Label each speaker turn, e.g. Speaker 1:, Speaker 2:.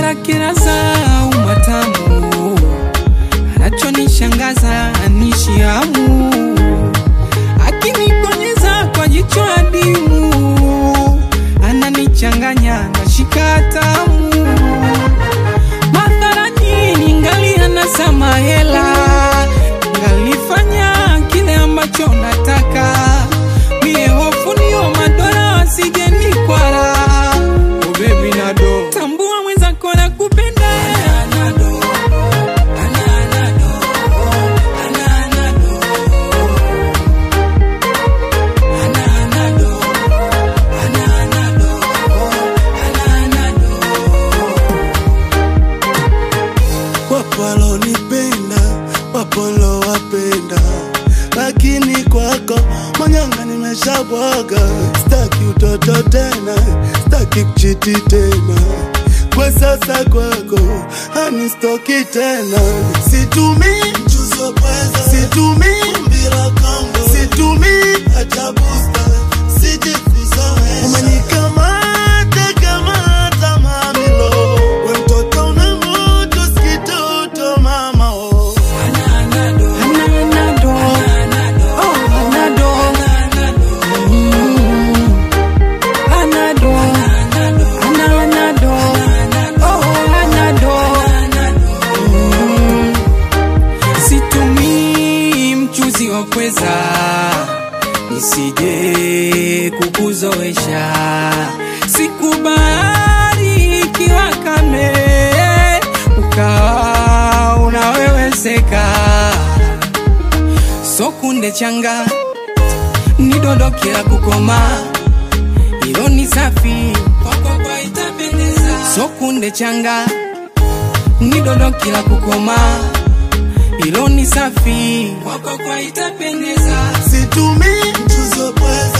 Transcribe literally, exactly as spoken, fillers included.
Speaker 1: la kiraza umatamu, anachonishangaza anishiamu, akinikonyeza kwa jicho adimu, ananichanganya na shikatamu. Matharani ningali anasama hela, ngalifanya kile ambacho nataka, mie hofu niyo madola wasijeni kwara. Oh baby nado, tambua mwenza kona kupenda. Ananado, ananado, ananado, ananado, ananado, ananado.
Speaker 2: Wapo walonipenda, wapo walowapenda, lakini kwako manyanga nimeshabwaga. Sitaki utoto tena, sitaki kuchiti tena, kwa sasa kwako hanistoki tena. Situmi mchuzi wa pweza, situmi mbira Kongo, situmi hata booster, sijikuzoesha. Umenikamata kamata mamilo, we mtoto una moto skitoto mama oh.
Speaker 1: Ananado, ananado, oh ananado, ananado, ananado, oh ananado. Situmi mchuzi wa pweza, nisije kukuzoesha. Sikubali ikiwa kame, ukawa unaweweseka. Sokunde changa, nidondokea kukoma, ilo ni safi, kwako kwa itapendeza. Sokunde changa, nidondokea kukoma, ilo ni safi, kwako kwa itapendeza.
Speaker 2: Situmi mchuzi wa pweza,